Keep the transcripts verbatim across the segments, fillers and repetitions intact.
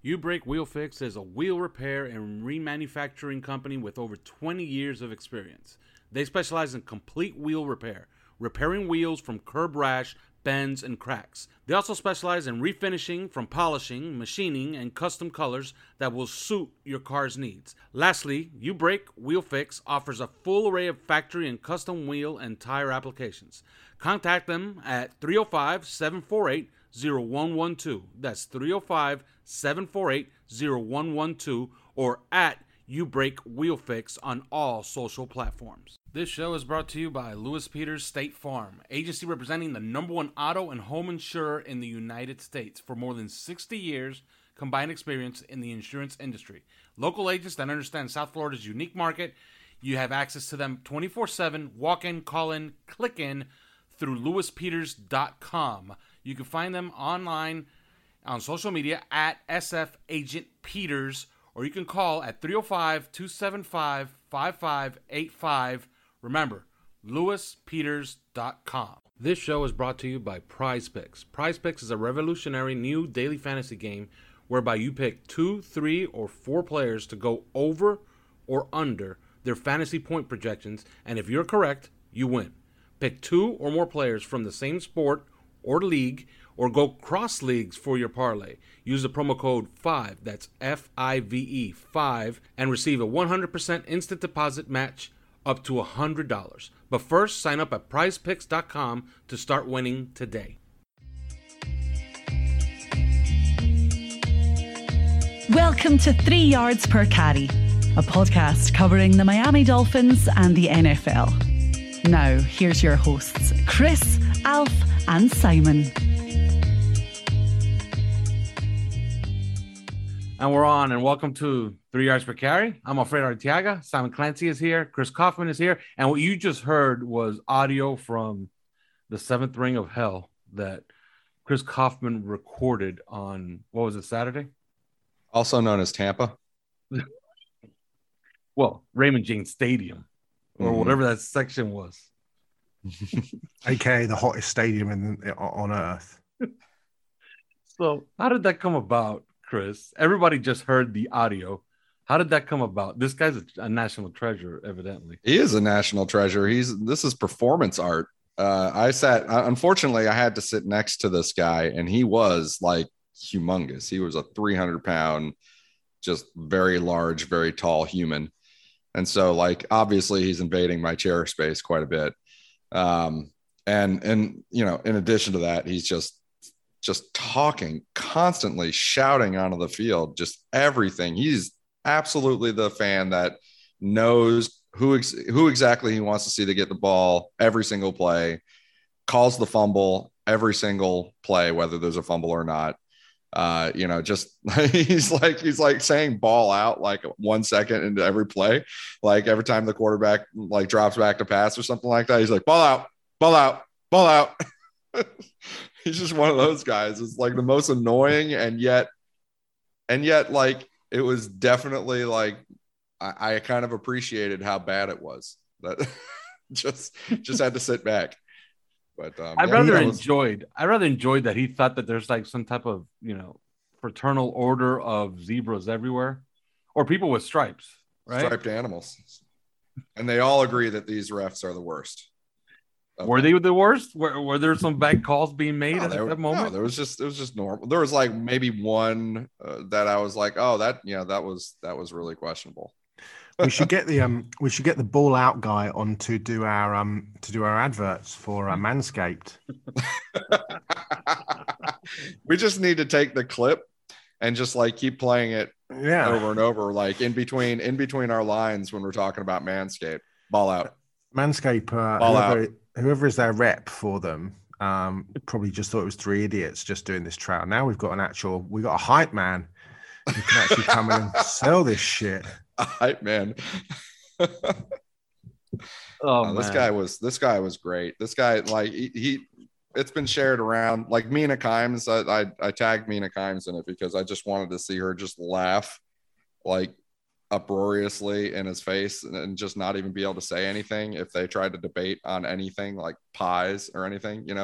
U-Brake Wheel Fix is a wheel repair and remanufacturing company with over twenty years of experience. They specialize in complete wheel repair, repairing wheels from curb rash, bends, and cracks. They also specialize in refinishing from polishing, machining, and custom colors that will suit your car's needs. Lastly, U-Brake Wheel Fix offers a full array of factory and custom wheel and tire applications. Contact them at three oh five, seven four eight, oh one one two. That's three oh five, seven four eight, oh one one two or at U-Brake Wheel Fix on all social platforms. This show is brought to you by Lewis Peters State Farm, agency representing the number one auto and home insurer in the United States for more than sixty years combined experience in the insurance industry. Local agents that understand South Florida's unique market. You have access to them twenty-four seven, walk in, call in, click in through lewis peters dot com. You can find them online on social media at S F Agent Peters, or you can call at three oh five, two seven five, five five eight five. Remember, lewis peters dot com. This show is brought to you by Prize Picks. Prize Picks is a revolutionary new daily fantasy game whereby you pick two, three, or four players to go over or under their fantasy point projections, and if you're correct, you win. Pick two or more players from the same sport or league, or go cross leagues for your parlay. Use the promo code five, that's F I V E, five, and receive a one hundred percent instant deposit match up to one hundred dollars. But first, sign up at prize picks dot com to start winning today. Welcome to Three Yards Per Carry, a podcast covering the Miami Dolphins and the N F L. Now, here's your hosts, Chris, Alf, and Simon. And we're on, and welcome to Three Yards Per Carry. I'm Alfredo Arteaga. Simon Clancy is here. Chris Kaufman is here. And what you just heard was audio from the Seventh Ring of Hell that Chris Kaufman recorded on, what was it, Saturday? Also known as Tampa. Well, Raymond James Stadium, or mm-hmm. whatever that section was. A K A the hottest stadium in, on earth. So how did that come about, Chris? Everybody just heard the audio. How did that come about? This guy's a, a national treasure, evidently. He is a national treasure. He's this is performance art. Uh, I sat, unfortunately, I had to sit next to this guy, and he was like humongous. He was a three hundred pound, just very large, very tall human. And so, like, obviously, he's invading my chair space quite a bit. Um, and, and, you know, in addition to that, he's just, just talking, constantly shouting onto the field, just everything. He's absolutely the fan that knows who, ex- who exactly he wants to see to get the ball every single play, calls the fumble every single play, whether there's a fumble or not. Uh, you know, just he's like, he's like saying ball out like one second into every play. Like every time the quarterback like drops back to pass or something like that, he's like, ball out, ball out, ball out. He's just one of those guys. It's like the most annoying. And yet, and yet like, it was definitely like, I, I kind of appreciated how bad it was. That just, just had to sit back. But um, I yeah, rather was... enjoyed. I rather enjoyed that he thought that there's like some type of, you know, fraternal order of zebras everywhere, or people with stripes, right? Striped animals, and they all agree that these refs are the worst. Okay. Were they the worst? Were, were there some bad calls being made no, at there, that moment? No, there was just it was just normal. There was like maybe one uh, that I was like, oh, that yeah, that was that was really questionable. We should get the um we should get the ball out guy on to do our um to do our adverts for uh, Manscaped. We just need to take the clip and just like keep playing it yeah. over and over, like in between in between our lines when we're talking about Manscaped. Ball out. Manscaped, uh, Ball whoever, out. whoever is their rep for them, um, probably just thought it was three idiots just doing this trial. Now we've got an actual, we got a hype man who can actually come in and sell this shit. Hype man. Oh, no, this man. guy was this guy was great. This guy, like he, he it's been shared around. Like Mina Kimes, I, I I tagged Mina Kimes in it because I just wanted to see her just laugh like uproariously in his face and, and just not even be able to say anything if they tried to debate on anything like pies or anything. You know,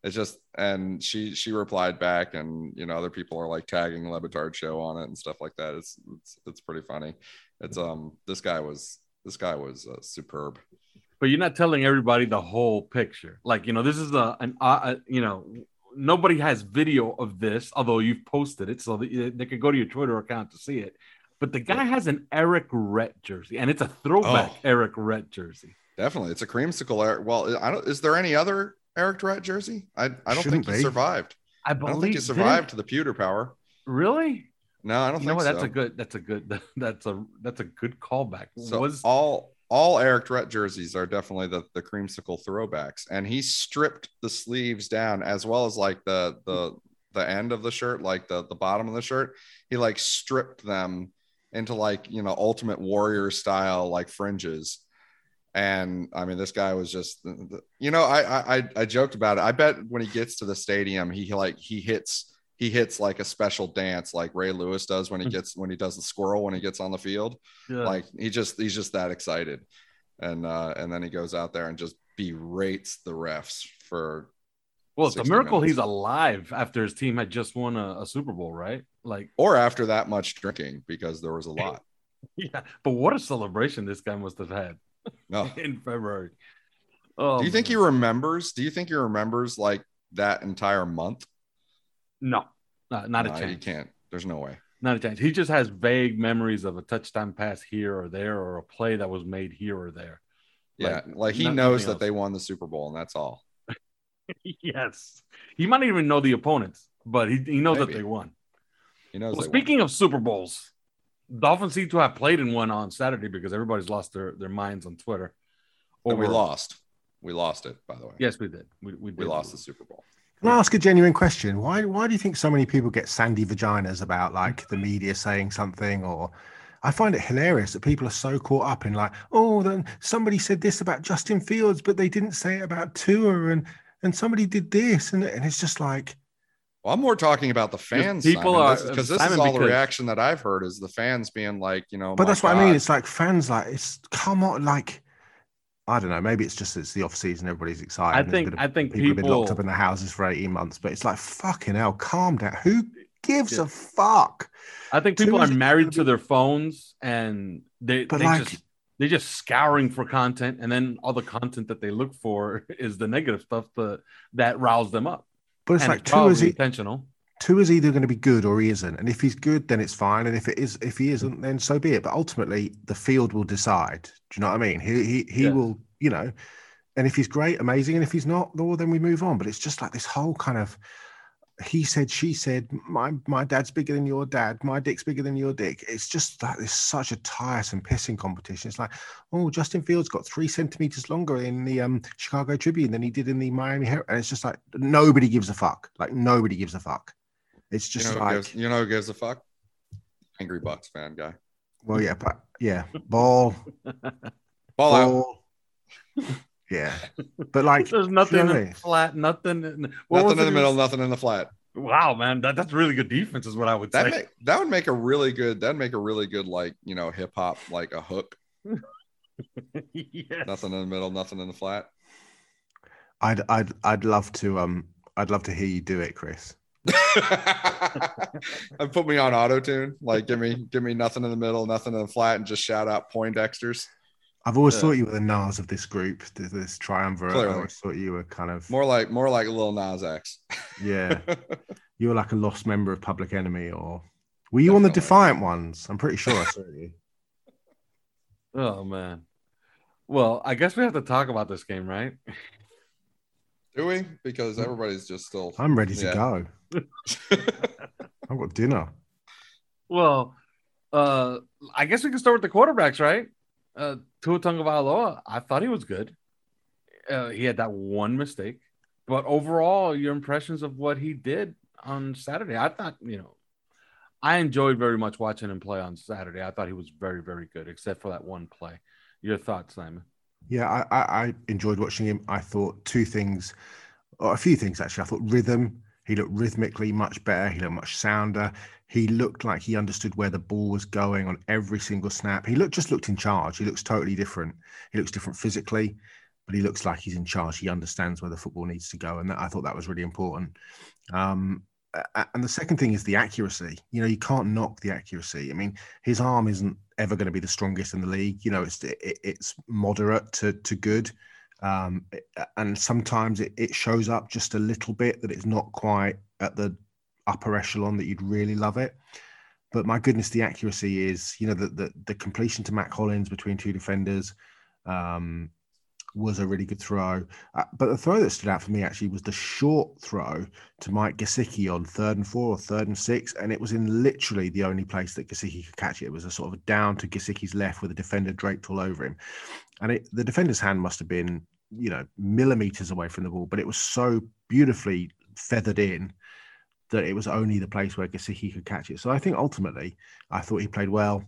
It's just, and she she replied back, and you know, other people are like tagging Le Batard show on it and stuff like that. It's it's it's pretty funny. It's um this guy was this guy was uh, superb. But you're not telling everybody the whole picture. Like, you know, this is a an uh, you know, nobody has video of this, although you've posted it, so that they could go to your Twitter account to see it. But the guy has an Eric Rhett jersey, and it's a throwback oh, Eric Rhett jersey. Definitely, it's a creamsicle Eric. Well, I don't. Is there any other Eric Rhett jersey? I I don't think he be. survived. I, I don't think he survived to the pewter power. Really? No, I don't you think know, so. That's a good. That's a good. That's a that's a good callback. So Was all all Eric Rhett jerseys are definitely the the creamsicle throwbacks, and he stripped the sleeves down as well as like the the the end of the shirt, like the the bottom of the shirt. He like stripped them into like, you know, Ultimate Warrior style like fringes. And I mean, this guy was just, you know, I I I joked about it. I bet when he gets to the stadium, he like he hits he hits like a special dance like Ray Lewis does when he gets when he does the squirrel when he gets on the field. Yeah. Like he just he's just that excited. And uh and then he goes out there and just berates the refs for well, it's a miracle minutes. He's alive after his team had just won a, a Super Bowl, right? Like, or after that much drinking, because there was a lot. Yeah, but what a celebration this guy must have had. No. In February. Oh, do you think man. he remembers? Do you think he remembers like that entire month? No, not, not no, a chance. He can't. There's no way. Not a chance. He just has vague memories of a touchdown pass here or there, or a play that was made here or there. Yeah, like, like he knows that else. They won the Super Bowl, and that's all. Yes, he might not even know the opponents, but he, he knows Maybe. that they won. He knows. Well, speaking won. of Super Bowls, Dolphins seem to have played in one on Saturday because everybody's lost their, their minds on Twitter. Over... And we lost. We lost it, by the way. Yes, we did. We we, did. we lost the Super Bowl. Can I ask a genuine question? Why why do you think so many people get sandy vaginas about like the media saying something? Or I find it hilarious that people are so caught up in like, oh, then somebody said this about Justin Fields, but they didn't say it about Tua, and and somebody did this, and and it's just like. Well, I'm more talking about the fans. People Simon. are because this, this is all because, the reaction that I've heard is the fans being like, you know. But that's God. what I mean. It's like fans, like it's come on, like I don't know. Maybe it's just it's the off season. Everybody's excited. I think. Of, I think people, people have been locked up in their houses for eighteen months. But it's like fucking hell. Calm down. Who gives yeah. a fuck? I think people are married to their phones and they they like, just they're just scouring for content, and then all the content that they look for is the negative stuff that that riles them up. But it's and like it's Tua is intentional. Tua is either going to be good or he isn't, and if he's good, then it's fine, and if it is, if he isn't, then so be it. But ultimately, the field will decide. Do you know what I mean? He he he yeah. will, you know. And if he's great, amazing, and if he's not, well, then we move on. But it's just like this whole kind of he said, she said, my my dad's bigger than your dad, my dick's bigger than your dick. It's just like this such a tiresome pissing competition. It's like, oh, Justin Fields got three centimeters longer in the um, Chicago Tribune than he did in the Miami Herald. And it's just like nobody gives a fuck. Like nobody gives a fuck. It's just you know like gives, you know who gives a fuck? Angry Bucks fan guy. Well, yeah, but yeah, ball, ball, ball out. Yeah, but like there's nothing you know in the flat, nothing, in, nothing in the middle, nothing in the flat. Wow, man, that, that's really good defense, is what I would that say. Make, that would make a really good. That'd make a really good, like you know, hip hop, like a hook. Yes. Nothing in the middle, nothing in the flat. I'd, I'd, I'd love to, um, I'd love to hear you do it, Chris. And put me on auto tune, like give me, give me nothing in the middle, nothing in the flat, and just shout out Poindexters. I've always yeah. thought you were the Nas of this group, this triumvirate. Clearly. I always thought you were kind of more like more like a little Nas X. Yeah, you were like a lost member of Public Enemy, or were you Definitely. on the Defiant ones? I'm pretty sure I saw you. Oh man, well, I guess we have to talk about this game, right? Do we? Because everybody's just still. I'm ready to yeah. go. I've got dinner. Well, uh, I guess we can start with the quarterbacks, right? Uh, Tua Tagovailoa, I thought he was good. Uh, he had that one mistake, but overall, your impressions of what he did on Saturday, I thought, you know, I enjoyed very much watching him play on Saturday. I thought he was very, very good, except for that one play. Your thoughts, Simon? Yeah, I, I, I enjoyed watching him. I thought two things, or a few things actually. I thought rhythm. He looked rhythmically much better. He looked much sounder. He looked like he understood where the ball was going on every single snap. He looked just looked in charge. He looks totally different. He looks different physically. but he looks like he's in charge. He understands where the football needs to go, and that, I thought that was really important. Um, and the second thing is the accuracy. You know, you can't knock the accuracy. I mean, his arm isn't ever going to be the strongest in the league. You know, it's it, it's moderate to to good. Um, and sometimes it, it shows up just a little bit that it's not quite at the upper echelon that you'd really love it. But my goodness, the accuracy is, you know, the the, the completion to Matt Collins between two defenders um, was a really good throw. Uh, but the throw that stood out for me actually was the short throw to Mike Gesicki on third and four or third and six. And it was in literally the only place that Gesicki could catch it. It was a sort of a down to Gesicki's left with a defender draped all over him. And it, the defender's hand must have been, you know, millimeters away from the ball, but it was so beautifully feathered in that it was only the place where Gesicki could catch it. So I think ultimately, I thought he played well.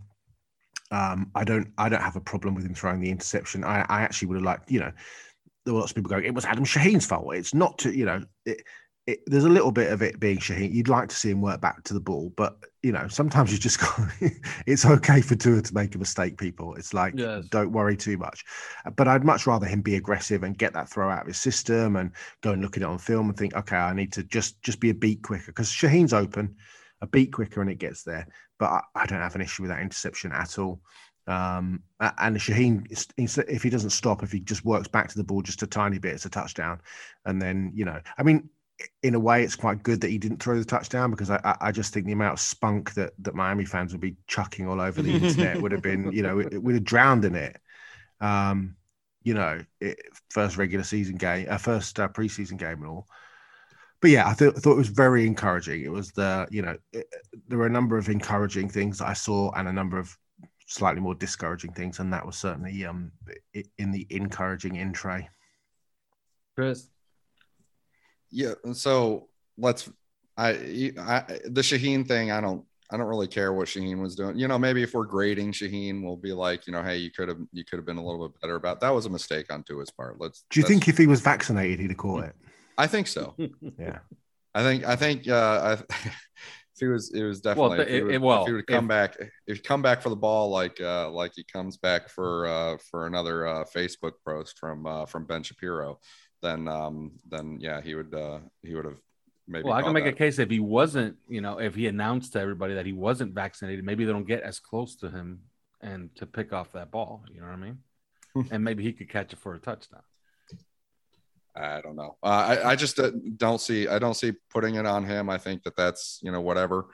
Um, I don't, I don't have a problem with him throwing the interception. I, I actually would have liked, you know, there were lots of people going, it was Adam Shaheen's fault. It's not to, you know, it, it, there's a little bit of it being Shaheen. You'd like to see him work back to the ball, but you know, sometimes you just got, it's okay for Tua to make a mistake, people. It's like, yes. Don't worry too much. But I'd much rather him be aggressive and get that throw out of his system and go and look at it on film and think, okay, I need to just, just be a beat quicker, because Shaheen's open, a beat quicker and it gets there. But I, I don't have an issue with that interception at all. Um, and Shaheen, if he doesn't stop, if he just works back to the ball just a tiny bit, it's a touchdown. And then, you know, I mean, in a way, it's quite good that he didn't throw the touchdown, because I, I just think the amount of spunk that, that Miami fans would be chucking all over the internet would have been, you know, it, it would have drowned in it. Um, you know, it, first regular season game, uh, first uh, preseason game and all. But yeah, I thought, thought it was very encouraging. It was the, you know, it, there were a number of encouraging things that I saw and a number of slightly more discouraging things. And that was certainly um, in the encouraging in tray. Chris? Yeah. So let's, I, I, the Shaheen thing, I don't, I don't really care what Shaheen was doing. You know, maybe if we're grading Shaheen, we'll be like, you know, hey, you could have, you could have been a little bit better about that. Was a mistake on Tua's part. Let's. Do you think if he was vaccinated, he'd have caught it? I think so. Yeah. I think, I think, uh, I, if he was, it was definitely, well, if he would, it, well, if he would come if, back, if he come back for the ball, like, uh, like he comes back for, uh, for another, uh, Facebook post from, uh, from Ben Shapiro, then, um, then yeah, he would, uh, he would have maybe. Well, I can make that. a case if he wasn't, you know, if he announced to everybody that he wasn't vaccinated, maybe they don't get as close to him and to pick off that ball. You know what I mean? And maybe he could catch it for a touchdown. I don't know. Uh, I, I just uh, don't see, I don't see putting it on him. I think that that's, you know, whatever.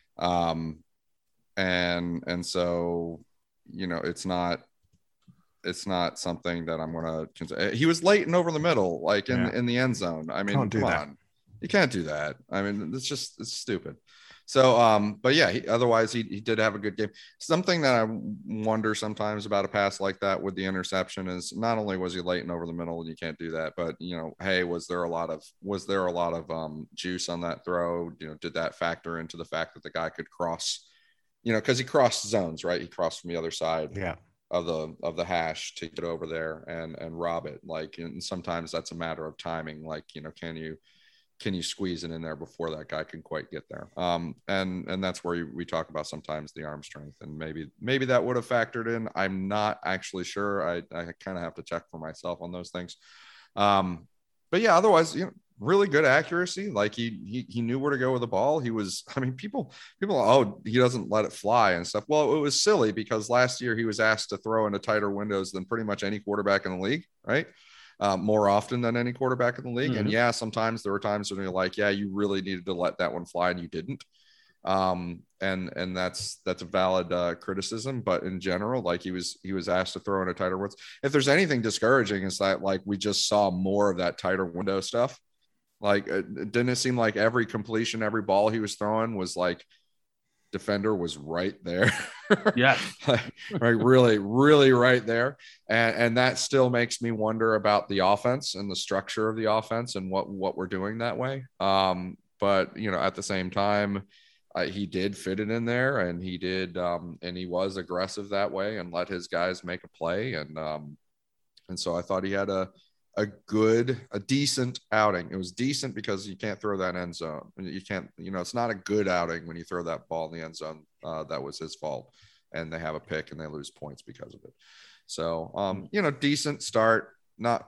Um, and, and so, you know, it's not, it's not something that I'm going to consider. He was late and over the middle, like in, yeah. in the end zone. I mean, Can't come do that. on. You can't do that. I mean, it's just, it's stupid. So, um, but yeah, he, otherwise he, he did have a good game. Something that I wonder sometimes about a pass like that with the interception is not only was he late and over the middle and you can't do that, but you know, hey, was there a lot of, was there a lot of um, juice on that throw? You know, did that factor into the fact that the guy could cross, you know, cause he crossed zones, right? He crossed from the other side yeah. of the, of the hash to get over there and, and rob it. Like, and sometimes that's a matter of timing. Like, you know, can you, can you squeeze it in there before that guy can quite get there? Um, and, and that's where we talk about sometimes the arm strength, and maybe, maybe that would have factored in. I'm not actually sure. I, I kind of have to check for myself on those things. Um, but yeah, otherwise, you know, really good accuracy. Like he, he, he knew where to go with the ball. He was, I mean, people, people, oh, he doesn't let it fly and stuff. Well, it was silly because last year he was asked to throw into tighter windows than pretty much any quarterback in the league. Right. Uh, more often than any quarterback in the league. Mm-hmm. And yeah, sometimes there were times when you're like, yeah, you really needed to let that one fly and you didn't. Um, and, and that's, that's a valid uh, criticism, but in general, like he was, he was asked to throw in a tighter window. If there's anything discouraging, is that like, we just saw more of that tighter window stuff. Like, it didn't it seem like every completion, every ball he was throwing was like, defender was right there. Yeah. Like, right. Really, really right there. And, and that still makes me wonder about the offense and the structure of the offense and what, what we're doing that way. Um, but, you know, at the same time, uh, he did fit it in there and he did, um, and he was aggressive that way and let his guys make a play. And, um, and so I thought he had a, a good, a decent outing. It was decent because you can't throw that end zone. You can't, you know, it's not a good outing when you throw that ball in the end zone. Uh, that was his fault. And they have a pick and they lose points because of it. So, um, you know, decent start, not,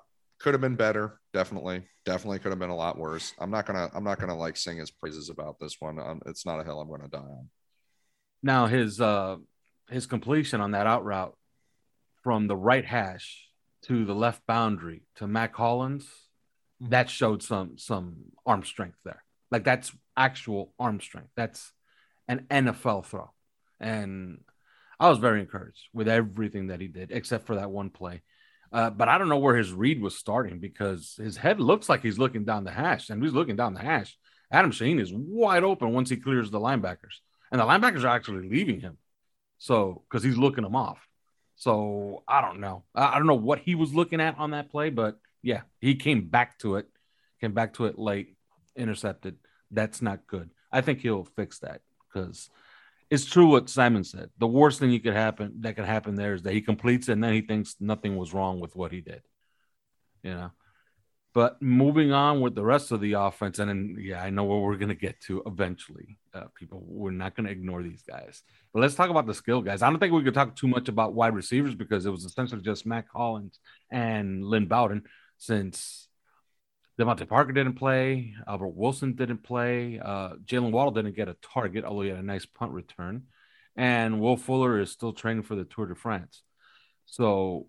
could have been better. Definitely, definitely could have been a lot worse. I'm not gonna, I'm not gonna like sing his praises about this one. Um, it's not a hill I'm gonna die on. Now his uh his completion on that out route from the right hash to the left boundary to Mac Hollins, that showed some some arm strength there. Like that's actual arm strength. That's an N F L throw, and I was very encouraged with everything that he did, except for that one play. Uh, but I don't know where his read was starting because his head looks like he's looking down the hash, and he's looking down the hash. Adam Shaheen is wide open once he clears the linebackers, and the linebackers are actually leaving him. So, because he's looking them off. So I don't know. I don't know what he was looking at on that play, but yeah, he came back to it, came back to it late, intercepted. That's not good. I think he'll fix that because it's true what Simon said. The worst thing you could happen that could happen there is that he completes it and then he thinks nothing was wrong with what he did. You know. But moving on with the rest of the offense, and then yeah, I know what we're gonna get to eventually. Uh, people, we're not gonna ignore these guys. But let's talk about the skill guys. I don't think we could talk too much about wide receivers because it was essentially just Mac Hollins and Lynn Bowden, since Devontae Parker didn't play, Albert Wilson didn't play, uh, Jalen Waddle didn't get a target, although he had a nice punt return, and Will Fuller is still training for the Tour de France. So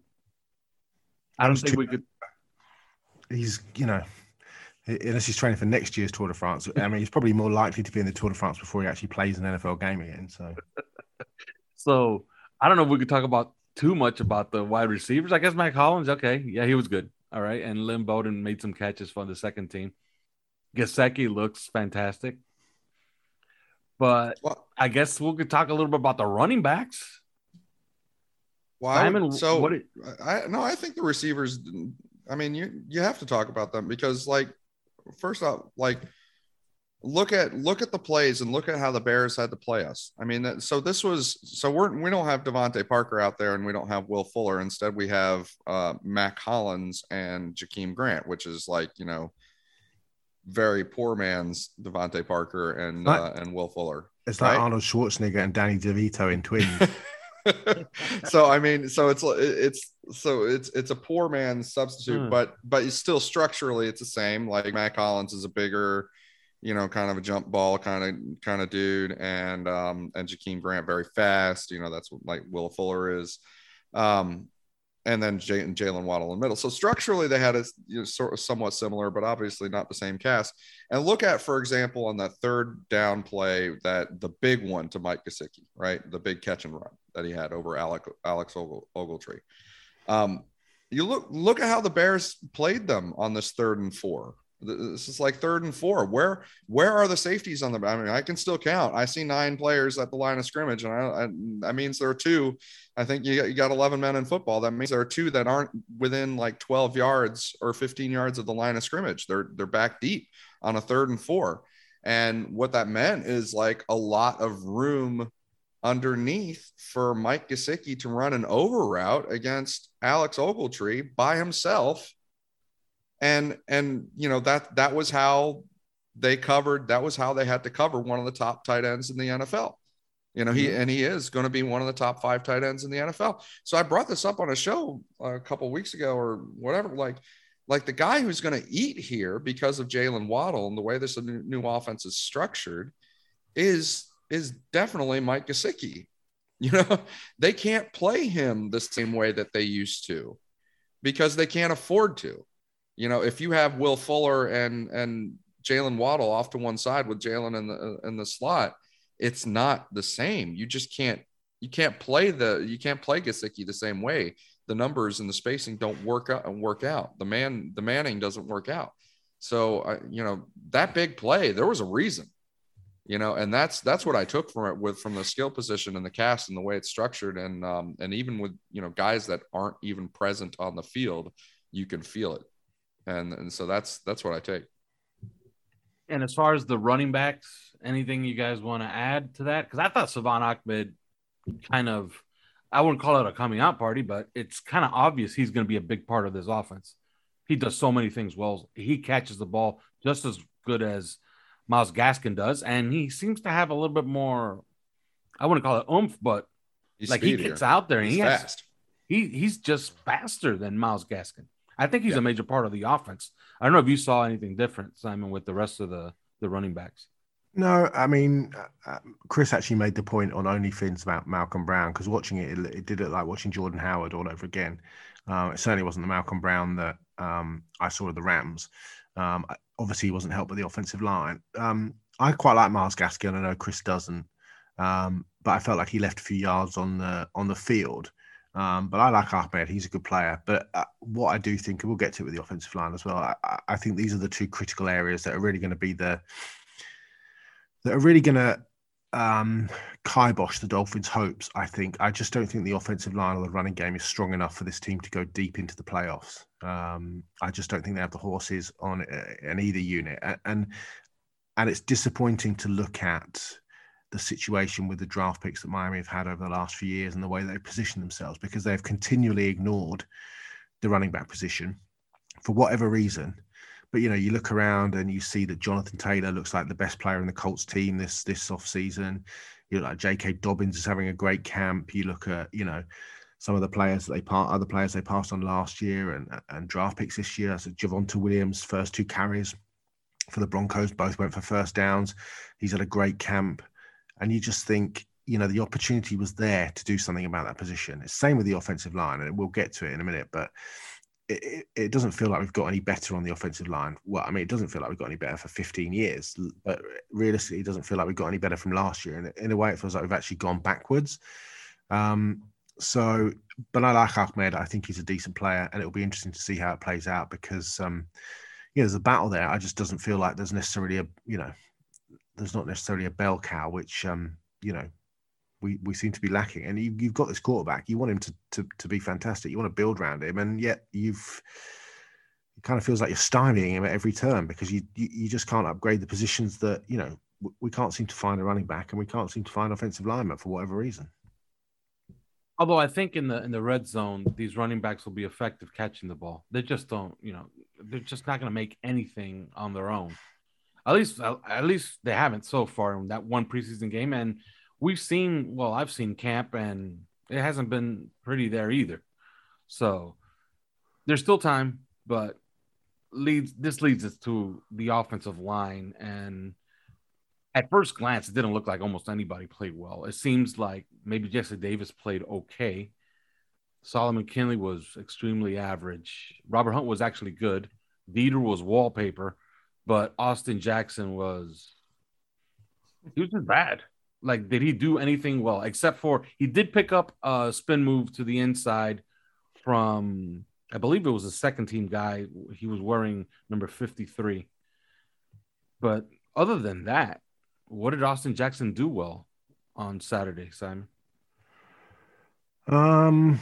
I don't think we could. He's, you know, unless he's training for next year's Tour de France. I mean, he's probably more likely to be in the Tour de France before he actually plays an N F L game again. So, so I don't know if we could talk about too much about the wide receivers. I guess Mac Hollins, okay, yeah, he was good. All right, and Lynn Bowden made some catches for the second team. Gesicki looks fantastic. But well, I guess we could talk a little bit about the running backs. Well, Simon, so what it, I no, I think the receivers. I mean, you you have to talk about them because, like, first off, like, look at look at the plays and look at how the Bears had to play us. I mean, so this was so we're we don't have Devontae Parker out there and we don't have Will Fuller. Instead, we have uh, Mac Hollins and Jakeem Grant, which is like, you know, very poor man's Devontae Parker and like, uh, and Will Fuller. It's like right? Arnold Schwarzenegger and Danny DeVito in Twins. so I mean, so it's it's so it's it's a poor man's substitute, hmm. but but it's still structurally it's the same. Like Mac Hollins is a bigger, you know, kind of a jump ball kind of kind of dude, and um and Jakeem Grant very fast. You know, that's what like Will Fuller is, um, and then J- and Jalen Waddle in the middle. So structurally they had a you know, sort of somewhat similar, but obviously not the same cast. And look at, for example, on that third down play, that the big one to Mike Gesicki, right, the big catch and run that he had over Alex Alex Ogle, Ogletree. Um, you look look at how the Bears played them on this third and four. This is like third and four. Where where are the safeties on the? I mean, I can still count. I see nine players at the line of scrimmage, and I, I that means there are two. I think you got, you got eleven men in football. That means there are two that aren't within like twelve yards or fifteen yards of the line of scrimmage. They're they're back deep on a third and four, and what that meant is like a lot of room underneath for Mike Gesicki to run an over route against Alex Ogletree by himself. And, and, you know, that, that was how they covered, that was how they had to cover one of the top tight ends in the N F L. You know, he, and he is going to be one of the top five tight ends in the N F L. So I brought this up on a show a couple of weeks ago or whatever, like, like the guy who's going to eat here because of Jalen Waddle and the way this new, new offense is structured is, is definitely Mike Gesicki. You know, they can't play him the same way that they used to because they can't afford to. You know, if you have Will Fuller and and Jalen Waddle off to one side with Jalen in the in the slot, it's not the same. You just can't you can't play the you can't play Gesicki the same way. The numbers and the spacing don't work out and work out. The man the Manning doesn't work out. So uh, you know, that big play, there was a reason. You know, and that's that's what I took from it with from the skill position and the cast and the way it's structured, and um and even with, you know, guys that aren't even present on the field, you can feel it. And and so that's that's what I take. And as far as the running backs, anything you guys want to add to that? Because I thought Savon Ahmed kind of, I wouldn't call it a coming out party, but it's kind of obvious he's going to be a big part of this offense. He does so many things well. He catches the ball just as good as Myles Gaskin does, and he seems to have a little bit more, I wouldn't call it oomph, but he's like speedier. He gets out there and he's he has, fast. He he's just faster than Myles Gaskin. I think he's Yeah. a major part of the offense. I don't know if you saw anything different, Simon, with the rest of the, the running backs. No, I mean, uh, Chris actually made the point on OnlyFins about Malcolm Brown, because watching it, it, it did look like watching Jordan Howard all over again. Uh, it certainly wasn't the Malcolm Brown that um, I saw with the Rams. Um, obviously, he wasn't helped by the offensive line. Um, I quite like Myles Gaskin. I know Chris doesn't, um, but I felt like he left a few yards on the on the field. Um, but I like Ahmed. He's a good player. But uh, what I do think, and we'll get to it with the offensive line as well, I, I think these are the two critical areas that are really going to be the that are really going to um, kibosh the Dolphins' hopes, I think. I just don't think the offensive line or the running game is strong enough for this team to go deep into the playoffs. Um, I just don't think they have the horses on in either unit. And, and it's disappointing to look at the situation with the draft picks that Miami have had over the last few years and the way they've positioned themselves, because they've continually ignored the running back position for whatever reason. But, you know, you look around and you see that Jonathan Taylor looks like the best player in the Colts team this this offseason. You look like J K. Dobbins is having a great camp. You look at, you know, some of the players that they part, other players they passed on last year and, and draft picks this year. So Javonte Williams, first two carries for the Broncos, both went for first downs. He's had a great camp. And you just think, you know, the opportunity was there to do something about that position. It's the same with the offensive line, and we'll get to it in a minute, but It, it, it doesn't feel like we've got any better on the offensive line. Well, I mean, it doesn't feel like we've got any better for fifteen years, but realistically, it doesn't feel like we've got any better from last year. And in a way, it feels like we've actually gone backwards. Um, so, but I like Ahmed. I think he's a decent player, and it'll be interesting to see how it plays out because, um, you know, there's a battle there. I just doesn't feel like there's necessarily a, you know, there's not necessarily a bell cow, which, um, you know, we, we seem to be lacking. And you, you've got this quarterback. You want him to, to to be fantastic. You want to build around him. And yet you've it kind of feels like you're stymieing him at every turn because you, you, you just can't upgrade the positions that, you know, we can't seem to find a running back and we can't seem to find offensive linemen for whatever reason. Although I think in the in the red zone, these running backs will be effective catching the ball. They just don't, you know, they're just not going to make anything on their own. At least, at least they haven't so far in that one preseason game. And we've seen, well, I've seen camp, and it hasn't been pretty there either. So there's still time, but leads this leads us to the offensive line. And at first glance, it didn't look like almost anybody played well. It seems like maybe Jesse Davis played okay. Solomon Kinley was extremely average. Robert Hunt was actually good. Dieter was wallpaper, but Austin Jackson was he was just bad. Like, did he do anything well? Except for he did pick up a spin move to the inside from, I believe it was a second team guy. He was wearing number fifty-three. But other than that, what did Austin Jackson do well on Saturday, Simon? Um,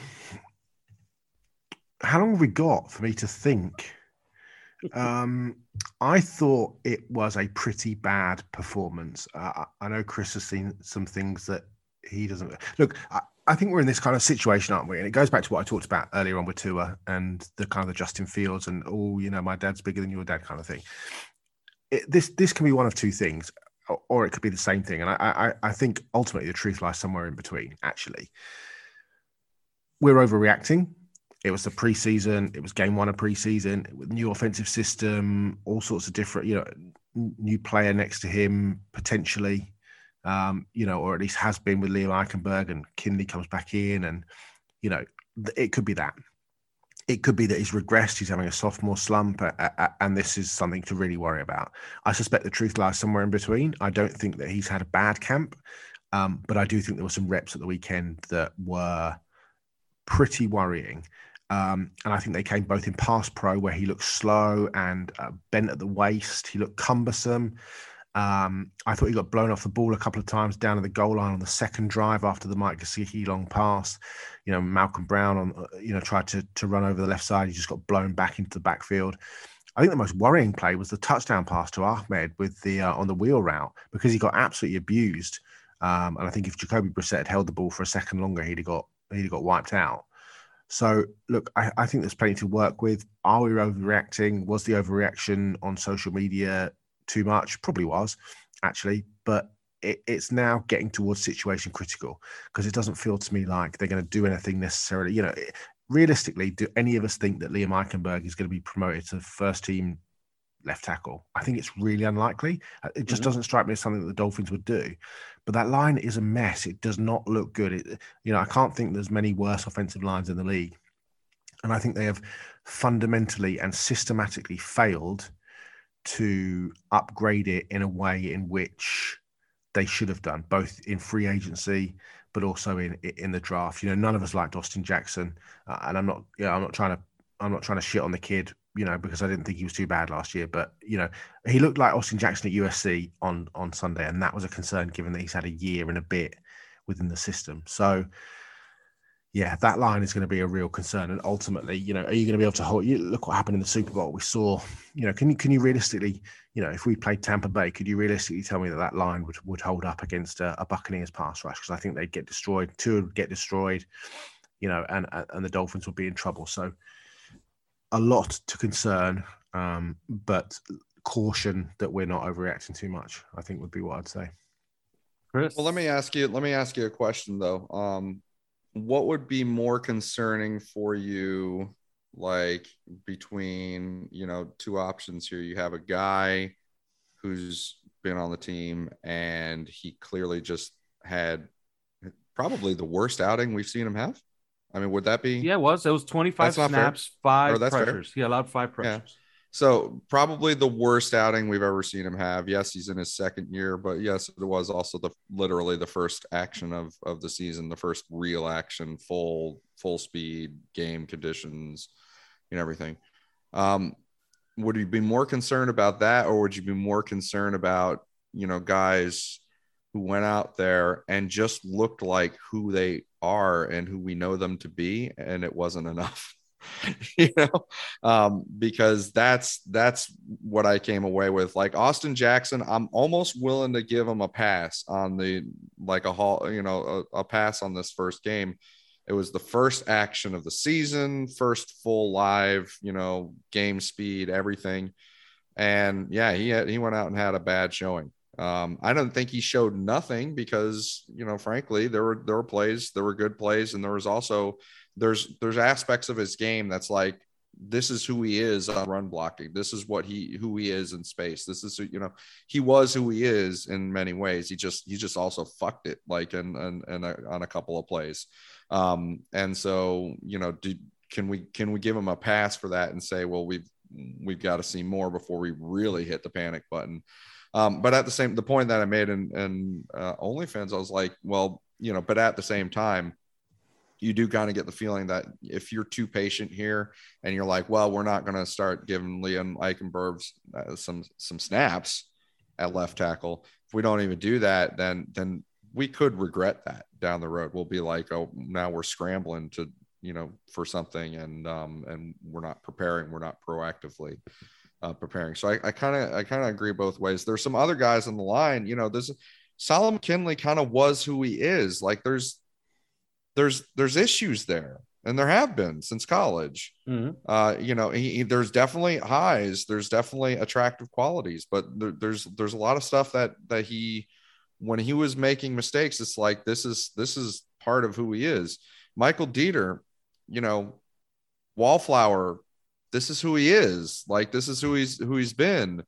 how long have we got for me to think? Um, I thought it was a pretty bad performance. Uh, I know Chris has seen some things that he doesn't. Look, I, I think we're in this kind of situation, aren't we? And it goes back to what I talked about earlier on with Tua and the kind of the Justin Fields and, oh, you know, my dad's bigger than your dad kind of thing. It, this this can be one of two things, or, or it could be the same thing. And I, I I think ultimately the truth lies somewhere in between, actually. We're overreacting. It was the preseason. It was game one of preseason with new offensive system, all sorts of different, you know, new player next to him potentially, um, you know, or at least has been with Liam Eichenberg, and Kinley comes back in, and you know, it could be that. It could be that he's regressed. He's having a sophomore slump, uh, uh, and this is something to really worry about. I suspect the truth lies somewhere in between. I don't think that he's had a bad camp, um, but I do think there were some reps at the weekend that were pretty worrying. Um, and I think they came both in pass pro, where he looked slow and uh, bent at the waist. He looked cumbersome. Um, I thought he got blown off the ball a couple of times down at the goal line on the second drive after the Mike Gesicki long pass. You know, Malcolm Brown, on uh, you know, tried to to run over the left side. He just got blown back into the backfield. I think the most worrying play was the touchdown pass to Ahmed with the uh, on the wheel route, because he got absolutely abused. Um, and I think if Jacoby Brissett had held the ball for a second longer, he'd have got he'd have got wiped out. So, look, I, I think there's plenty to work with. Are we overreacting? Was the overreaction on social media too much? Probably was, actually. But it, it's now getting towards situation critical, because it doesn't feel to me like they're going to do anything necessarily. You know, it, realistically, do any of us think that Liam Eichenberg is going to be promoted to first team left tackle? I think it's really unlikely. It just mm-hmm. doesn't strike me as something that the Dolphins would do. But that line is a mess. It does not look good. It, you know, I can't think there's many worse offensive lines in the league. And I think they have fundamentally and systematically failed to upgrade it in a way in which they should have done, both in free agency, but also in in the draft. You know, none of us liked Austin Jackson, uh, and I'm not, you know, I'm not trying to, I'm not trying to shit on the kid, you know, because I didn't think he was too bad last year. But you know, he looked like Austin Jackson at U S C on on Sunday, and that was a concern given that he's had a year and a bit within the system. So, yeah, that line is going to be a real concern. And ultimately, you know, are you going to be able to hold? You look what happened in the Super Bowl. We saw, you know, can you can you realistically, you know, if we played Tampa Bay, could you realistically tell me that that line would, would hold up against a, a Buccaneers pass rush? Because I think they'd get destroyed. Two would get destroyed, you know, and and the Dolphins would be in trouble. So a lot to concern, um, but caution that we're not overreacting too much, I think would be what I'd say. Chris? Well, let me ask you, let me ask you a question though. Um, what would be more concerning for you, like between, you know, two options here? You have a guy who's been on the team and he clearly just had probably the worst outing we've seen him have. I mean, would that be? Yeah, it was. It was twenty-five snaps, five pressures. He allowed five pressures. Yeah. So probably the worst outing we've ever seen him have. Yes, he's in his second year, but yes, it was also the literally the first action of of the season, the first real action, full full speed game conditions and everything. Um, would you be more concerned about that, or would you be more concerned about, you know, guys who went out there and just looked like who they are and who we know them to be, and it wasn't enough? You know, um, because that's that's what I came away with. Like Austin Jackson, I'm almost willing to give him a pass on the like a hall, you know, a, a pass on this first game. It was the first action of the season, first full live, you know, game speed, everything. And yeah, he had, he went out and had a bad showing. Um, I don't think he showed nothing because, you know, frankly, there were there were plays, there were good plays, and there was also there's there's aspects of his game that's like, this is who he is on run blocking. This is what he who he is in space. This is, you know, he was who he is in many ways. He just he just also fucked it like in and and on a couple of plays. Um, and so, you know, do, can we can we give him a pass for that and say, well, we've we've got to see more before we really hit the panic button. Um, but at the same, the point that I made in, in uh, OnlyFans, I was like, well, you know, but at the same time, you do kind of get the feeling that if you're too patient here and you're like, well, we're not going to start giving Liam Eichenberg uh, some, some snaps at left tackle. If we don't even do that, then, then we could regret that down the road. We'll be like, oh, now we're scrambling to, you know, for something. And, um, and we're not preparing, we're not proactively Uh, preparing. So I kind of I kind of agree both ways. There's some other guys on the line, you know, there's Solomon Kinley kind of was who he is. Like there's there's there's issues there, and there have been since college. Mm-hmm. Uh, you know, he, he, there's definitely highs, there's definitely attractive qualities, but there, there's there's a lot of stuff that that he, when he was making mistakes, it's like this is this is part of who he is. Michael Dieter, you know, Wallflower, this is who he is. Like, this is who he's, who he's been.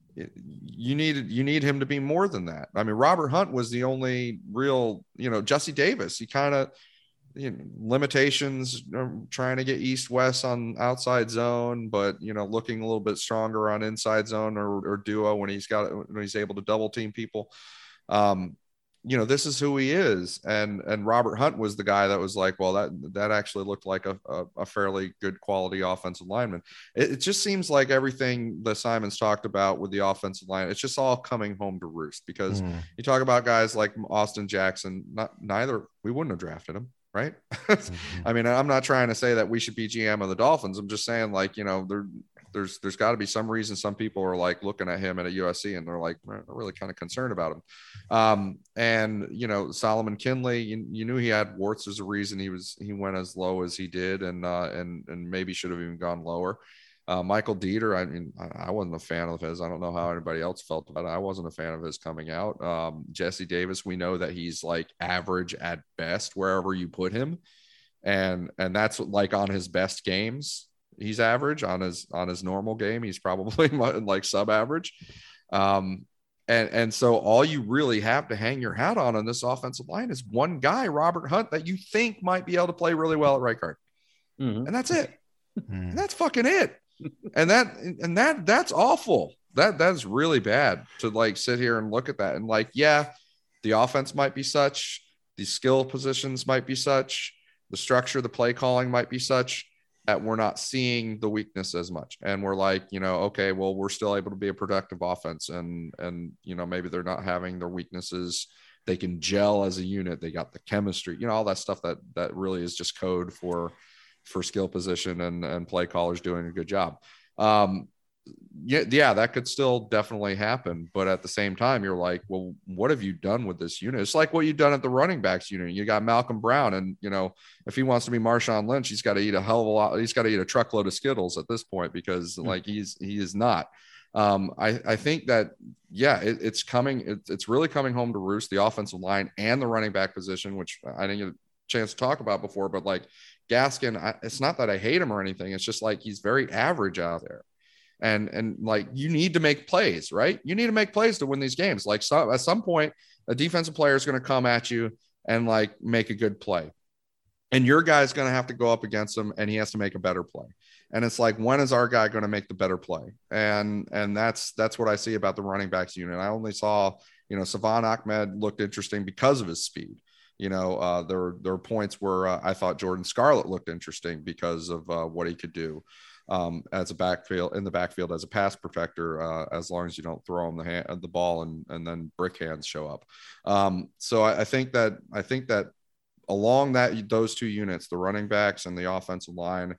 You need, you need him to be more than that. I mean, Robert Hunt was the only real, you know, Jesse Davis, he kind of, you know, limitations, trying to get east west on outside zone, but, you know, looking a little bit stronger on inside zone or, or duo when he's got, when he's able to double team people. Um, you know, this is who he is. And, and Robert Hunt was the guy that was like, well, that, that actually looked like a, a, a fairly good quality offensive lineman. It, it just seems like everything that Simon's talked about with the offensive line, it's just all coming home to roost, because mm. you talk about guys like Austin Jackson, not neither, we wouldn't have drafted him. Right. mm-hmm. I mean, I'm not trying to say that we should be G M of the Dolphins. I'm just saying, like, you know, there, there's, there's gotta be some reason some people are like looking at him at a U S C and they're like, they're really kind of concerned about him. Um, and, you know, Solomon Kinley, you, you knew he had warts. There's a reason he was, he went as low as he did, and, uh, and, and maybe should have even gone lower. Uh, Michael Dieter, I mean, I, I wasn't a fan of his. I don't know how anybody else felt about it. I wasn't a fan of his coming out. Um, Jesse Davis, we know that he's like average at best wherever you put him. And, and that's like on his best games, he's average. On his, on his normal game, he's probably like sub average. Um, and, and so all you really have to hang your hat on on this offensive line is one guy, Robert Hunt, that you think might be able to play really well at right guard. Mm-hmm. And that's it. Mm. And that's fucking it. And that, and that, that's awful. That, that's really bad to like sit here and look at that. And like, yeah, the offense might be such, the skill positions might be such, the structure, the play calling might be such that we're not seeing the weakness as much. And we're like, you know, okay, well, we're still able to be a productive offense. And, and, you know, maybe they're not having their weaknesses. They can gel as a unit. They got the chemistry, you know, all that stuff that, that really is just code for, for skill position and, and play callers doing a good job. Um, yeah, yeah, that could still definitely happen. But at the same time, you're like, well, what have you done with this unit? It's like what you've done at the running backs unit. You got Malcolm Brown, and you know, if he wants to be Marshawn Lynch, he's got to eat a hell of a lot. He's got to eat a truckload of Skittles at this point because mm-hmm. like he's he is not. Um, I I think that yeah, it, it's coming. It, it's really coming home to roost, the offensive line and the running back position, which I didn't get a chance to talk about before. But like Gaskin, I, it's not that I hate him or anything. It's just like he's very average out there. And, and like, you need to make plays, right? You need to make plays to win these games. Like so, at some point, a defensive player is going to come at you and like make a good play. And your guy's going to have to go up against him and he has to make a better play. And it's like, when is our guy going to make the better play? And, and that's, that's what I see about the running backs unit. I only saw, you know, Savon Ahmed looked interesting because of his speed. You know, uh, there, there were points where uh, I thought Jordan Scarlett looked interesting because of uh, what he could do. Um, as a backfield in the backfield as a pass protector, uh, as long as you don't throw him the hand, the ball and, and then brick hands show up. Um, so I, I think that, I think that along that, those two units, the running backs and the offensive line,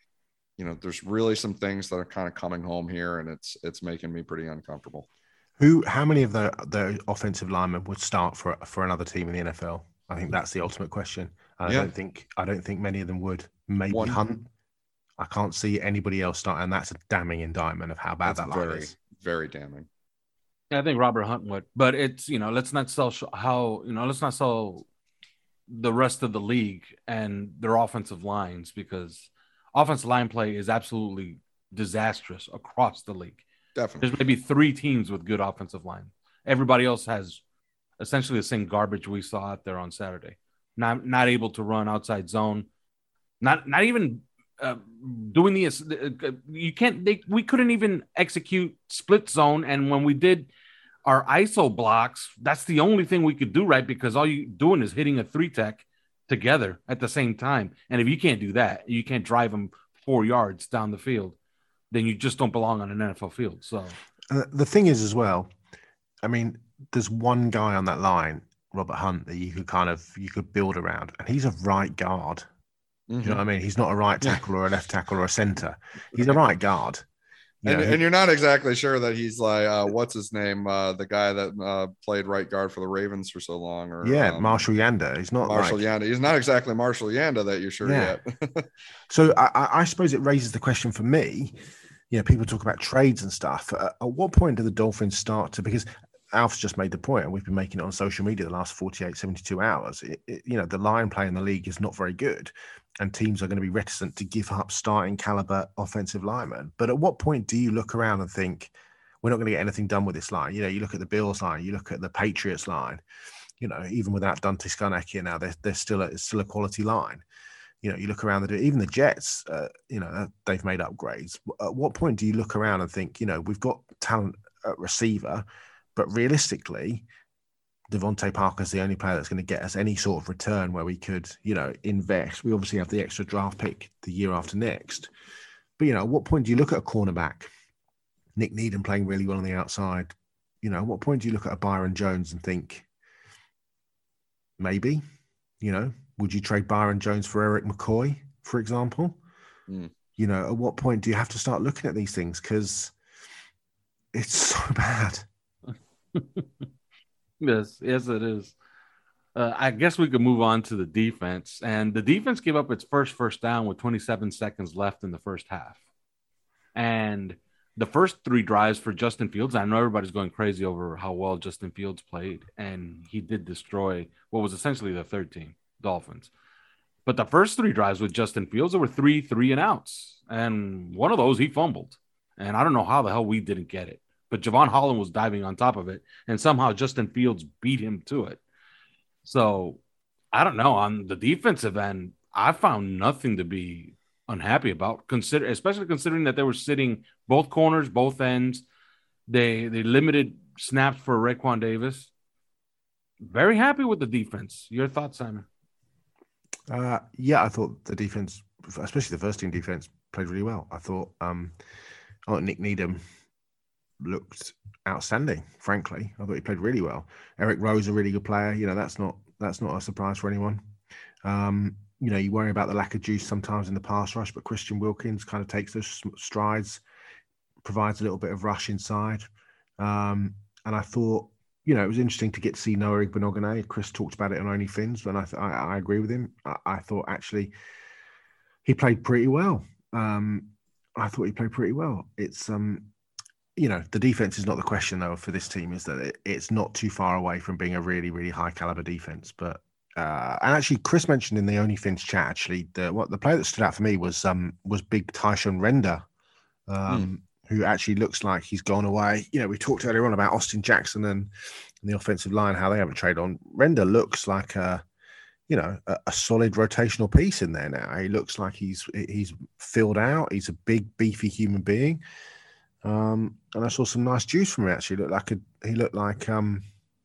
you know, there's really some things that are kind of coming home here, and it's, it's making me pretty uncomfortable. Who, how many of the, the offensive linemen would start for, for another team in the N F L? I think that's the ultimate question. I yeah. don't think, I don't think many of them would. Maybe One. Hunt. I can't see anybody else start, and that's a damning indictment of how bad that's that line very, is. Very damning. Yeah, I think Robert Hunt would, but it's, you know, let's not sell sh- how, you know, let's not sell the rest of the league and their offensive lines, because offensive line play is absolutely disastrous across the league. Definitely. There's maybe three teams with good offensive line. Everybody else has essentially the same garbage we saw out there on Saturday. Not, not able to run outside zone. Not, not even. Uh, doing the uh, you can't they, we couldn't even execute split zone, and when we did our I S O blocks, that's the only thing we could do right, because all you doing is hitting a three tech together at the same time, and if you can't do that, you can't drive them four yards down the field, then you just don't belong on an N F L field. So uh, the thing is as well, I mean, there's one guy on that line, Robert Hunt, that you could kind of you could build around, and he's a right guard. Mm-hmm. You know what I mean? He's not a right tackle or a left tackle or a center. He's a right guard. You and, know, and you're not exactly sure that he's like, uh, what's his name? Uh, the guy that uh, played right guard for the Ravens for so long. Or Yeah, um, Marshall Yanda. He's not Marshall like, Yanda. He's not exactly Marshall Yanda that you're sure yeah. yet. So I, I suppose it raises the question for me, you know, people talk about trades and stuff. Uh, at what point do the Dolphins start to, because Alf's just made the point, and we've been making it on social media the last forty-eight, seventy-two hours. It, it, you know, the line play in the league is not very good, and teams are going to be reticent to give up starting caliber offensive linemen. But at what point do you look around and think, we're not going to get anything done with this line? You know, you look at the Bills line, you look at the Patriots line, you know, even without Dante Scarnecchia here now, they're, they're still, a, still a quality line. You know, you look around, the, even the Jets, uh, you know, they've made upgrades. At what point do you look around and think, you know, we've got talent at receiver, but realistically, Devontae Parker's the only player that's going to get us any sort of return where we could, you know, invest. We obviously have the extra draft pick the year after next. But, you know, at what point do you look at a cornerback, Nick Needham playing really well on the outside? You know, at what point do you look at a Byron Jones and think, maybe, you know, would you trade Byron Jones for Eric McCoy, for example? Mm. You know, at what point do you have to start looking at these things? Because it's so bad. Yes, yes, it is. Uh, I guess we could move on to the defense. And the defense gave up its first first down with twenty-seven seconds left in the first half. And the first three drives for Justin Fields, I know everybody's going crazy over how well Justin Fields played, and he did destroy what was essentially the third team, Dolphins. But the first three drives with Justin Fields, there were three three and outs, and one of those he fumbled, and I don't know how the hell we didn't get it. But Javon Holland was diving on top of it, and somehow Justin Fields beat him to it. So I don't know. On the defensive end, I found nothing to be unhappy about, consider especially considering that they were sitting both corners, both ends. They they limited snaps for Raekwon Davis. Very happy with the defense. Your thoughts, Simon? Uh, yeah, I thought the defense, especially the first team defense, played really well. I thought, um, I thought Nick Needham looked outstanding. Frankly, I thought he played really well. Eric Rowe, a really good player. You know, that's not that's not a surprise for anyone. Um, you know, you worry about the lack of juice sometimes in the pass rush, but Christian Wilkins kind of takes those strides, provides a little bit of rush inside. Um, and I thought, you know, it was interesting to get to see Noah Igbenogany. Chris talked about it on OnlyFins, and I, th- I, I agree with him. I, I thought actually he played pretty well. Um, I thought he played pretty well. It's, um, you know, the defense is not the question though for this team. Is that it, it's not too far away from being a really, really high caliber defense. But uh, and actually, Chris mentioned in the OnlyFins chat actually the what the player that stood out for me was um was Big Tyshun Render. Um, mm. Who actually looks like he's gone away. You know, we talked earlier on about Austin Jackson and, and the offensive line, how they haven't traded on. Render looks like a, you know, a, a solid rotational piece in there now. He looks like he's he's filled out. He's a big, beefy human being. Um, and I saw some nice juice from him. Actually, looked like a, he looked like um,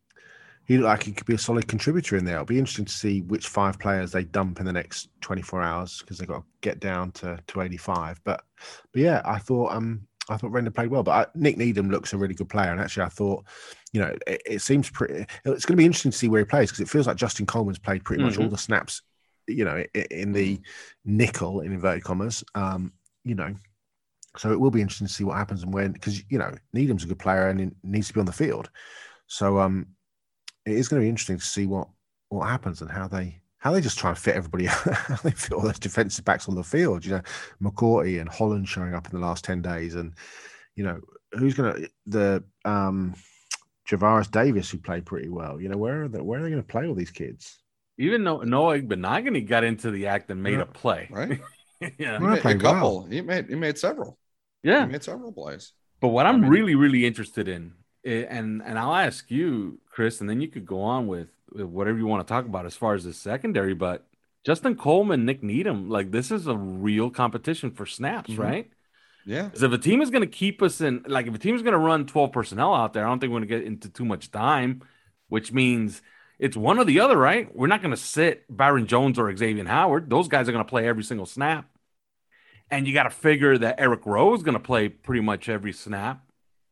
he looked like he could be a solid contributor in there. It'll be interesting to see which five players they dump in the next twenty-four hours because they've got to get down to to eighty-five. But but yeah, I thought um. I thought Render played well, but I, Nick Needham looks a really good player. And actually, I thought, you know, it, it seems pretty. It's going to be interesting to see where he plays because it feels like Justin Coleman's played pretty mm-hmm. much all the snaps, you know, in, in the nickel in inverted commas. Um, you know, so it will be interesting to see what happens and when, because you know, Needham's a good player and he needs to be on the field. So um, it is going to be interesting to see what what happens and how they. How they just try and fit everybody, how they fit all those defensive backs on the field. You know, McCourty and Holland showing up in the last ten days, and you know who's going to the um, Javaris Davis who played pretty well. You know, where are they, where are they going to play all these kids? Even though Noah Igbenogany got into the act and made yeah. a play, right? yeah, he made a couple. Well. He made he made several. Yeah, he made several plays. But what I'm I mean, really really interested in, and and I'll ask you, Chris, and then you could go on with. Whatever you want to talk about as far as the secondary, but Justin Coleman, Nick Needham, like this is a real competition for snaps, mm-hmm. right? Yeah. Because if a team is going to keep us in, like if a team is going to run twelve personnel out there, I don't think we're going to get into too much time, which means it's one or the other, right? We're not going to sit Byron Jones or Xavier Howard. Those guys are going to play every single snap. And you got to figure that Eric Rowe is going to play pretty much every snap.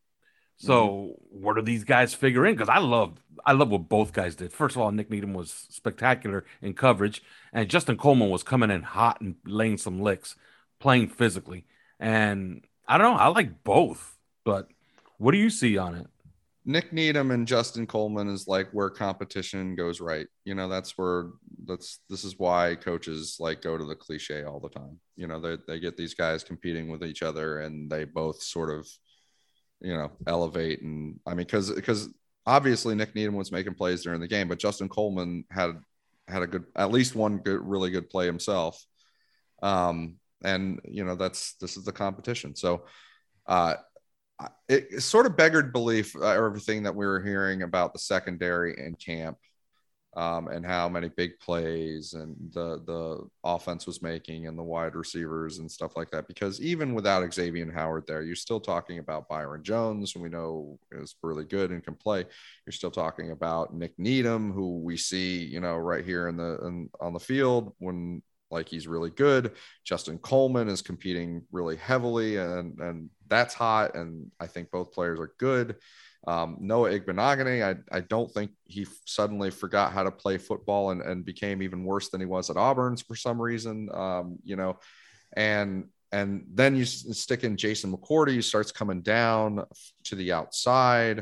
So mm-hmm. what do these guys figure in? Because I love I love what both guys did. First of all, Nick Needham was spectacular in coverage, and Justin Coleman was coming in hot and laying some licks, playing physically. And I don't know, I like both, but what do you see on it? Nick Needham and Justin Coleman is like where competition goes right. You know, that's where that's this is why coaches like go to the cliche all the time. You know, they they get these guys competing with each other, and they both sort of you know, elevate. And I mean, because because obviously Nick Needham was making plays during the game, but Justin Coleman had had a good, at least one good, really good play himself. Um, and you know, that's this is the competition. So uh, it, it sort of beggared belief, uh, everything that we were hearing about the secondary in camp. Um, and how many big plays and the the offense was making and the wide receivers and stuff like that. Because even without Xavier Howard there, you're still talking about Byron Jones, who we know is really good and can play. You're still talking about Nick Needham, who we see, you know, right here in the in, on the field when like he's really good. Justin Coleman is competing really heavily, and and that's hot. And I think both players are good. Um, Noah Igbenogany, I, I don't think he f- suddenly forgot how to play football and, and became even worse than he was at Auburn's for some reason, um, you know, and and then you s- stick in Jason McCourty, he starts coming down to the outside.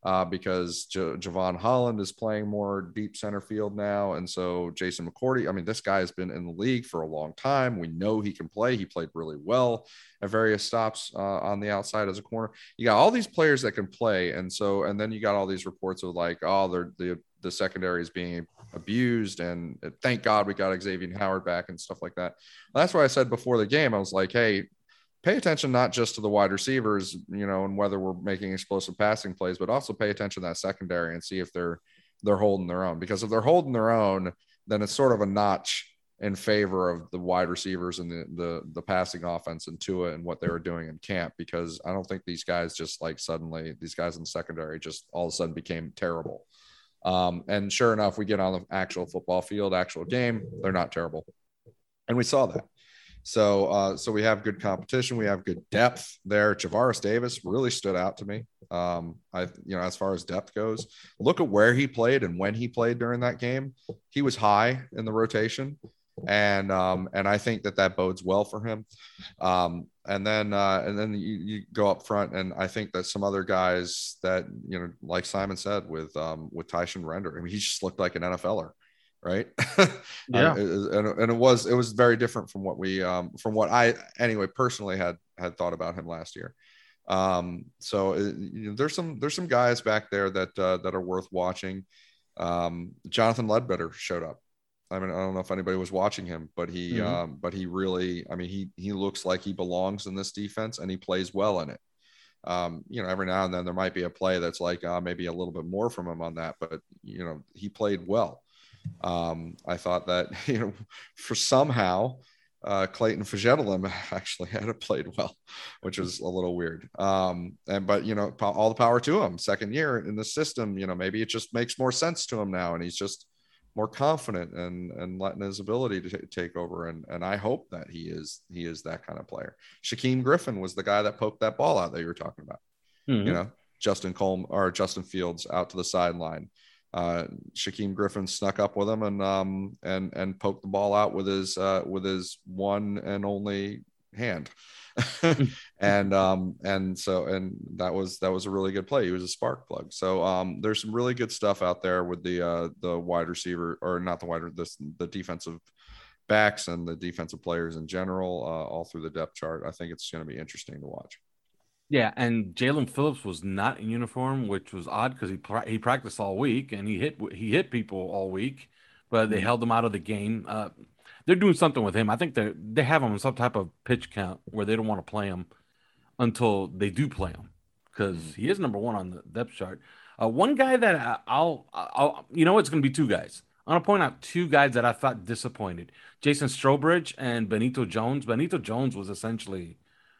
uh, because J- Javon Holland is playing more deep center field now. And so Jason McCourty, I mean, this guy has been in the league for a long time. We know he can play. He played really well at various stops uh, on the outside as a corner. You got all these players that can play. And so, and then you got all these reports of like, oh, they're the, the secondary is being abused. And thank God we got Xavier Howard back and stuff like that. That's why I said before the game, I was like, hey, pay attention not just to the wide receivers, you know, and whether we're making explosive passing plays, but also pay attention to that secondary and see if they're they're holding their own. Because if they're holding their own, then it's sort of a notch in favor of the wide receivers and the the, the passing offense and Tua and what they were doing in camp. Because I don't think these guys just like suddenly these guys in the secondary just all of a sudden became terrible. Um, and sure enough, we get on the actual football field, actual game, they're not terrible, and we saw that. So, uh, so we have good competition. We have good depth there. Javaris Davis really stood out to me. Um, I, you know, as far as depth goes, look at where he played and when he played during that game. He was high in the rotation, and um, and I think that that bodes well for him. Um, and then uh, and then you, you go up front, and I think that some other guys that you know, like Simon said, with um, with Tyson Render, I mean, he just looked like an N F L er. Right. Yeah. uh, and, and it was, it was very different from what we, um, from what I, anyway, personally had, had thought about him last year. Um, so it, you know, there's some, there's some guys back there that, uh, that are worth watching. Um, Jonathan Ledbetter showed up. I mean, I don't know if anybody was watching him, but he, mm-hmm. um, but he really, I mean, he, he looks like he belongs in this defense and he plays well in it. Um, you know, every now and then there might be a play that's like, uh, maybe a little bit more from him on that, but you know, he played well. Um, I thought that, you know, for somehow uh, Clayton Fajetelem actually had it played well, which was a little weird. Um, and, but, you know, all the power to him, second year in the system, you know, maybe it just makes more sense to him now. And he's just more confident and, and letting his ability to t- take over. And, and I hope that he is, he is that kind of player. Shaquem Griffin was the guy that poked that ball out that you were talking about, mm-hmm. you know, Justin Coleman or Justin Fields out to the sideline. Uh, Shaquem Griffin snuck up with him and um and and poked the ball out with his uh, with his one and only hand, and um and so and that was that was a really good play. He was a spark plug. So um there's some really good stuff out there with the uh, the wide receiver or not the wide the the defensive backs and the defensive players in general uh, all through the depth chart. I think it's going to be interesting to watch. Yeah, and Jalen Phillips was not in uniform, which was odd because he pra- he practiced all week and he hit he hit people all week, but they mm-hmm. held him out of the game. Uh, they're doing something with him. I think they they have him on some type of pitch count where they don't want to play him until they do play him because mm-hmm. he is number one on the depth chart. Uh, one guy that I, I'll I'll you know it's going to be two guys. I'm going to point out two guys that I thought disappointed: Jason Strowbridge and Benito Jones. Benito Jones was essentially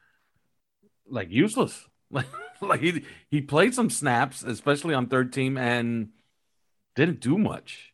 like useless. Like, like he he played some snaps, especially on third team, and didn't do much.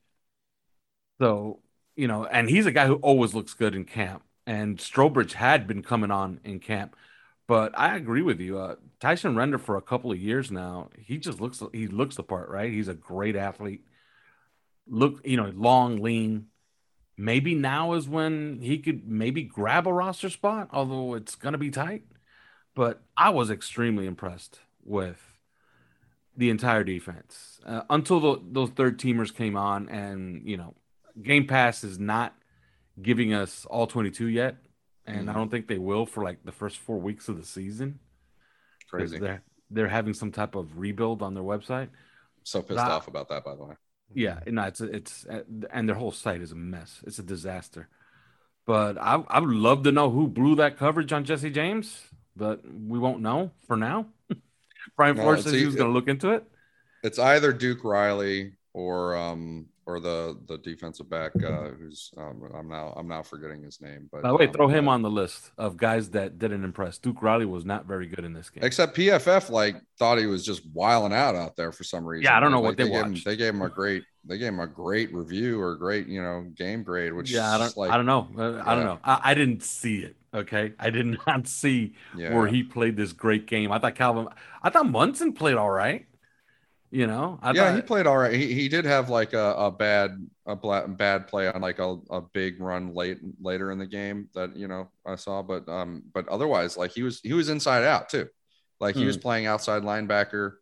So, you know, and he's a guy who always looks good in camp. And Strowbridge had been coming on in camp. But I agree with you. Uh, Tyson Render for a couple of years now, he just looks he looks the part, right? He's a great athlete. Look, you know, long, lean. Maybe now is when he could maybe grab a roster spot, although it's gonna be tight. But I was extremely impressed with the entire defense uh, until the, those third teamers came on. And, you know, Game Pass is not giving us all twenty-two yet. And mm. I don't think they will for like the first four weeks of the season. Crazy. They're, they're having some type of rebuild on their website. So pissed I, off about that, by the way. Yeah. No, it's, it's, and their whole site is a mess. It's a disaster. But I, I would love to know who blew that coverage on Jesse James. But we won't know for now. Brian no, Flores says he was going to look into it. It's either Duke Riley or um or the the defensive back uh, who's um, I'm now I'm now forgetting his name. But by the way, um, throw him on the list of guys that didn't impress. Duke Riley was not very good in this game. Except P F F like thought he was just wiling out out there for some reason. Yeah, I don't know like, what they, they watched. Gave him, they gave him a great they gave him a great review or great you know game grade. Which yeah, I don't like, I don't know uh, yeah. I don't know. I, I didn't see it. Okay, I did not see yeah. where he played this great game. I thought Calvin. I thought Munson played all right. You know, I yeah, thought, he played all right. He he did have like a, a bad a bad play on like a, a big run late later in the game that you know I saw, but um, but otherwise like he was he was inside out too, like he hmm. was playing outside linebacker.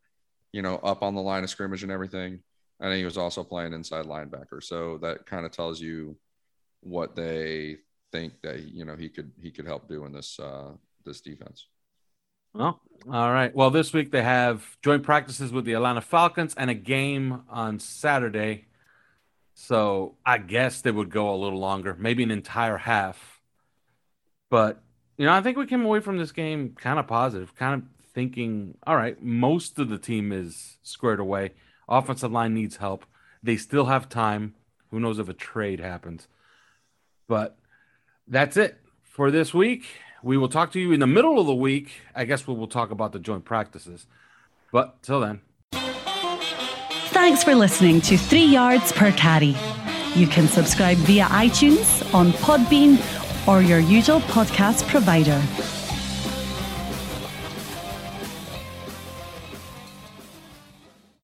you know, up on the line of scrimmage and everything. And he was also playing inside linebacker. So that kind of tells you what they think that, you know, he could he could help do in this uh, this defense. Well, all right. Well, this week they have joint practices with the Atlanta Falcons and a game on Saturday. So I guess they would go a little longer, maybe an entire half. But, you know, I think we came away from this game kind of positive, kind of thinking, all right, most of the team is squared away. Offensive line needs help. They still have time. Who knows if a trade happens. But that's it for this week. We will talk to you in the middle of the week. I guess we will talk about the joint practices. But till then. Thanks for listening to Three Yards Per Carry. You can subscribe via iTunes, on Podbean, or your usual podcast provider.